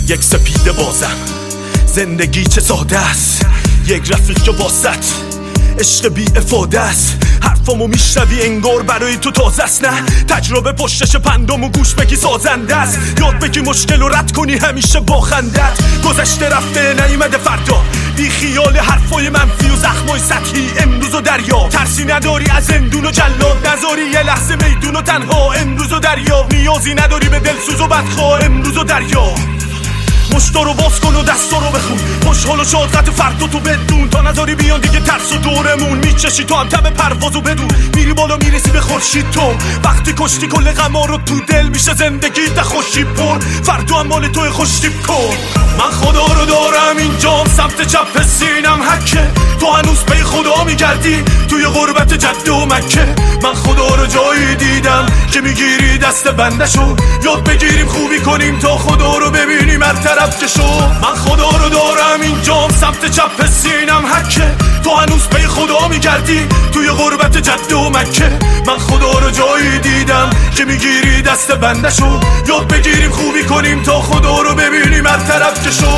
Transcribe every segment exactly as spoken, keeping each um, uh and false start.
یک سپیده بازم، زندگی چه ساده است، یک رفیق که واسط عشق بی افاده است. حرفامو میشنوی انگار برای تو تازه است، نه تجربه پشتش پندامو گوش بگی سازنده است. یاد بگی مشکل رو رد کنی همیشه با خندت. گذشته رفته نیومده فردا، بی خیال حرفای منفی و زخمای سطحی امروز و دریا. ترسی نداری از اندون و جلاد، نذاری یه لحظه میدون و تنها امروز و دریا. نیازی نداری به دلسوز و بدخواه امروز و دریا. مشتا رو باز کن و دستا رو بخون، خوشحال و شاد قد فردا تو بدون. تا نذاری بیان دیگه ترس و دورمون، میچشی تو هم تب پروازو بدون. میری بالا میرسی به خورشید تو، وقتی کشتی کل غما رو تو دل میشه زندگی ده خوشی پر. فردا هم مال توی خوشتیب کن. من خدا رو دارم اینجام سمت چپ سینم حکه، تو هنوز پی خدا میگردی توی غربت جده و مکه. من خدا رو جایی دیدم که میگیری دست بندشو، یاد بگیریم خوبی کنیم تا خدا رو ببینیم هر طرف که شو. من خدا رو دارم اینجام سمت چپ سینم حکه، تو هنوز پی خدا میگردی توی غربت جده و مکه. من خدا رو جایی دیدم که میگیری دست بندشو، یاد بگیریم خوبی کنیم تا خدا رو ببینیم هر طرف که شو.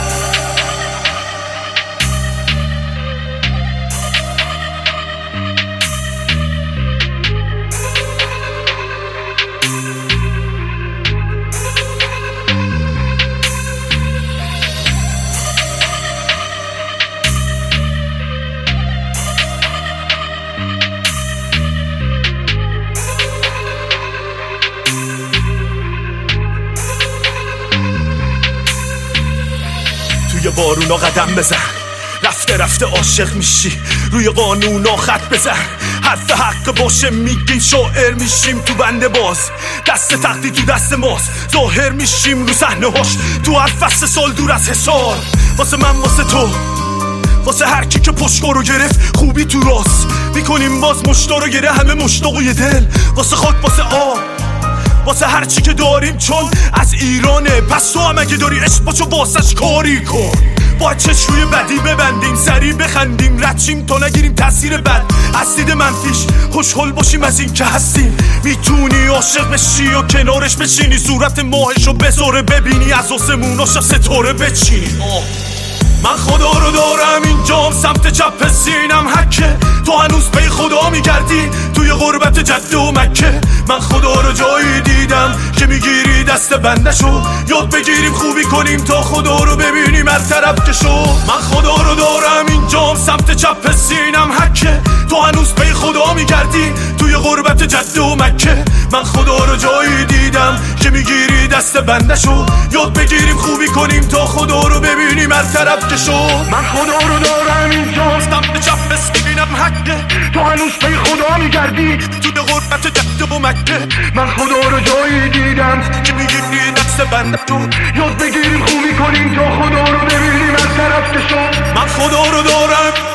توی بارونا قدم بزن، رفته رفته عاشق میشی، روی قانونا خط بزن. حرف حق باشه میگیم شاعر میشیم تو بنده باز. دست تقدیر تو دست ماست، ظاهر میشیم رو صحنه هاش تو هر فصل سال دور از حصار. واسه من واسه تو، واسه هر کی که پشتگاه رو گرفت خوبی تو راست میکنیم باز مشتا رو گره همه مشتاق و یه دل. واسه خاک واسه آب، واسه هر چی که داریم چون از ایرانه. پس تو هم اگه داری عشق باچو واسش کاری کن. باید چشوی بدی ببندیم، سریع بخندیم، ردشیم تا نگیریم تاثیر بد از دید منفیش. خوشحال باشیم از این که هستیم، میتونی عاشق بشی و کنارش بشینی، صورت ماهشو بذاره ببینی، از آسموناشو ستاره بچینی. من خدا رو دارم اینجام سمت چپ سینم حکه، تو هنوز پی خدا میگردی توی غربت جده و مکه. من خدا رو جایی دیدم که میگیری دست بندشو، یاد بگیریم خوبی کنیم تا خدا رو ببینیم هر طرف که شو. من خدا رو دارم اینجام سمت چپ سینم حکه، تو هنوز پی خدا میگردی توی غربت جده و مکه. من خدا رو جایی دیدم که میگیری دست بندشو، یاد بگیریم خوبی کنیم تا خدا رو ببینیم هر طرف که شو. من خدا رو دارم اینجا سمت چپ سینم حکه، تو هنوز پی خدا میگردی توی غربت جده و مکه. من خدا رو جایی دیدم که میگیری دست بندشو، یاد بگیریم خوبی کنیم تا خدا رو ببینیم هر طرف که شو. من خدا رو دارم